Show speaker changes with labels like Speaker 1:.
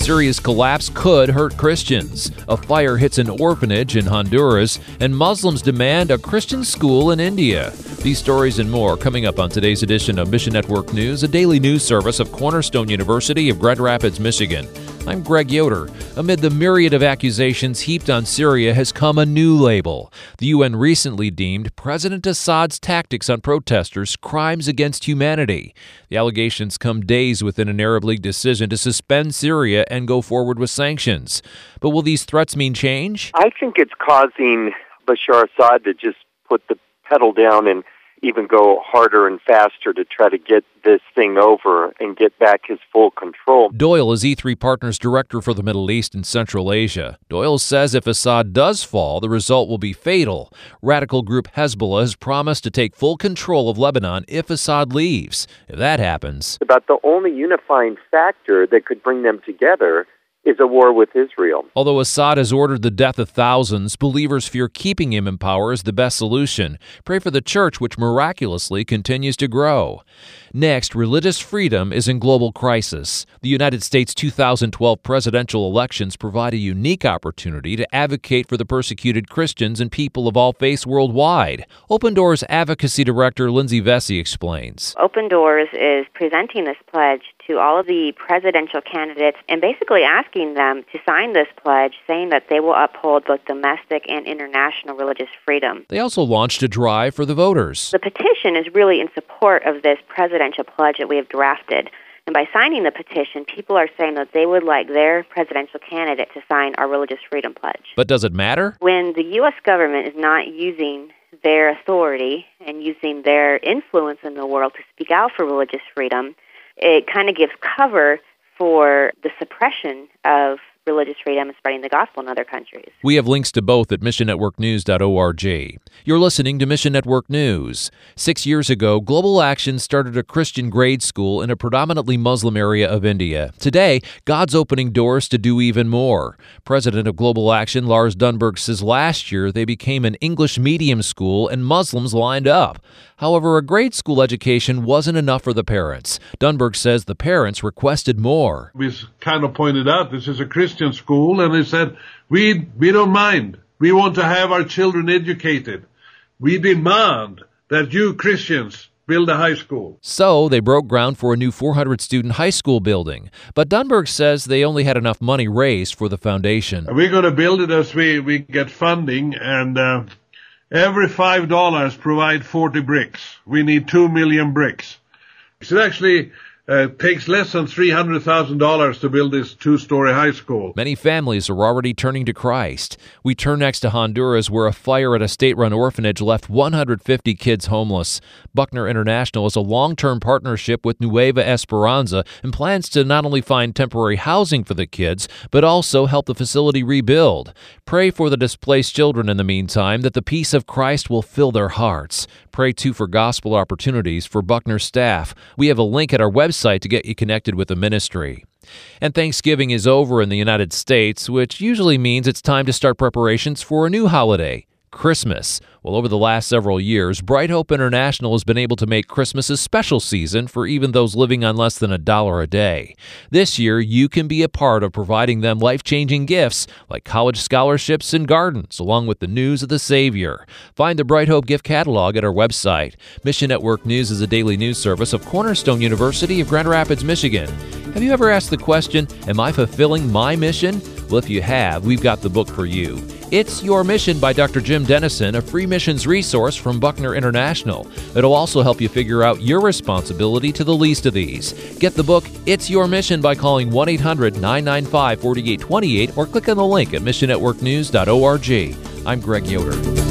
Speaker 1: Syria's collapse could hurt Christians. A fire hits an orphanage in Honduras, and Muslims demand a Christian school in India. These stories and more coming up on today's edition of Mission Network News, a daily news service of Cornerstone University of Grand Rapids, Michigan. I'm Greg Yoder. Amid the myriad of accusations heaped on Syria has come a new label. The UN recently deemed President Assad's tactics on protesters crimes against humanity. The allegations come days within an Arab League decision to suspend Syria and go forward with sanctions. But will these threats mean change?
Speaker 2: I think it's causing Bashar Assad to just put the pedal down and even go harder and faster to try to get this thing over and get back his full control.
Speaker 1: Doyle is E3 Partners Director for the Middle East and Central Asia. Doyle says if Assad does fall, the result will be fatal. Radical group Hezbollah has promised to take full control of Lebanon if Assad leaves. If that happens,
Speaker 2: about the only unifying factor that could bring them together is a war with Israel.
Speaker 1: Although Assad has ordered the death of thousands, believers fear keeping him in power is the best solution. Pray for the church, which miraculously continues to grow. Next, religious freedom is in global crisis. The United States 2012 presidential elections provide a unique opportunity to advocate for the persecuted Christians and people of all faiths worldwide. Open Doors Advocacy Director Lindsay Vesey explains.
Speaker 3: Open Doors is presenting this pledge to all of the presidential candidates and basically asking them to sign this pledge, saying that they will uphold both domestic and international religious freedom.
Speaker 1: They also launched a drive for the voters.
Speaker 3: The petition is really in support of this presidential pledge that we have drafted. And by signing the petition, people are saying that they would like their presidential candidate to sign our religious freedom pledge.
Speaker 1: But does it matter?
Speaker 3: When the U.S. government is not using their authority and using their influence in the world to speak out for religious freedom, it kind of gives cover for the suppression of religious freedom and spreading the gospel in other countries.
Speaker 1: We have links to both at missionnetworknews.org. You're listening to Mission Network News. 6 years ago, Global Action started a Christian grade school in a predominantly Muslim area of India. Today, God's opening doors to do even more. President of Global Action, Lars Dunberg, says last year they became an English medium school and Muslims lined up. However, a grade school education wasn't enough for the parents. Dunberg says the parents requested more.
Speaker 4: We kind of pointed out this is a Christian school, and they said, we don't mind. We want to have our children educated. We demand that you Christians build a high school.
Speaker 1: So they broke ground for a new 400-student high school building. But Dunberg says they only had enough money raised for the foundation.
Speaker 4: We're going to build it as we get funding, and every $5 provide 40 bricks. We need 2 million bricks. It actually takes less than $300,000 to build this 2-story high school.
Speaker 1: Many families are already turning to Christ. We turn next to Honduras, where a fire at a state-run orphanage left 150 kids homeless. Buckner International has a long-term partnership with Nueva Esperanza and plans to not only find temporary housing for the kids, but also help the facility rebuild. Pray for the displaced children in the meantime, that the peace of Christ will fill their hearts. Pray, too, for gospel opportunities for Buckner staff. We have a link at our website to get you connected with the ministry. And Thanksgiving is over in the United States, which usually means it's time to start preparations for a new holiday, Christmas. Well, over the last several years, Bright Hope International has been able to make Christmas a special season for even those living on less than $1 a day. This year, you can be a part of providing them life-changing gifts like college scholarships and gardens, along with the news of the Savior. Find the Bright Hope gift catalog at our website. Mission Network News is a daily news service of Cornerstone University of Grand Rapids, Michigan. Have you ever asked the question, am I fulfilling my mission? Well, if you have, we've got the book for you. It's Your Mission by Dr. Jim Dennison, a free missions resource from Buckner International. It'll also help you figure out your responsibility to the least of these. Get the book, It's Your Mission, by calling 1-800-995-4828 or click on the link at missionnetworknews.org. I'm Greg Yoder.